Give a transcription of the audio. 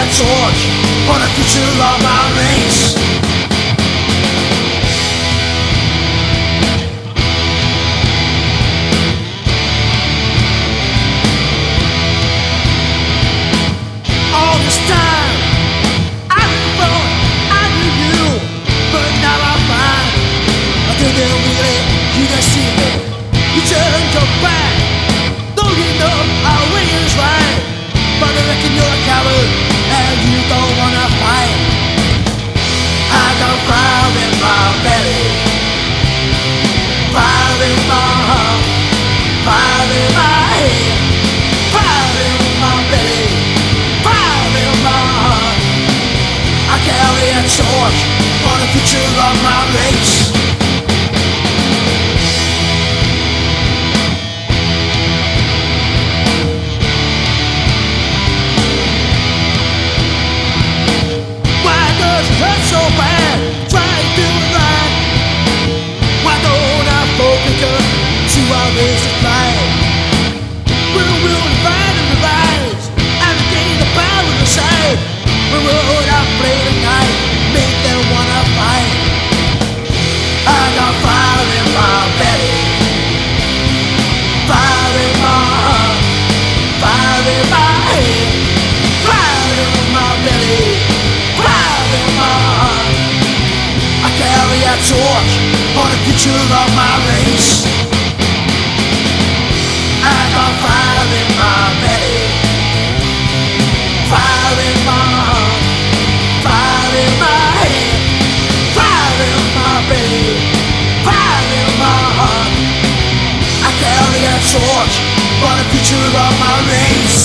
torch for the future of our race. All this time I thought I knew you, but now I find I didn't really, you just see me. You turned your back, though you know our way is right, but I reckon you're a coward and you don't wanna fight. I got fire in my belly, fire in my heart, fire in my head, fire in my belly, fire in my heart. I carry a torch for the future of my race. Hurt so bad, try to do it right. Why don't I focus to our race of life? We'll divide and rise and gain the power to side. We will outplay the night, make them wanna fight. I got fire in my belly, fire in my heart, fire in my head, fire in my belly, fire in my heart. I carry a torch for the future of my race. I got fire in my belly, fire in my heart, fire in my head, fire in my belly, fire in my heart. I carry a torch for the future of my race.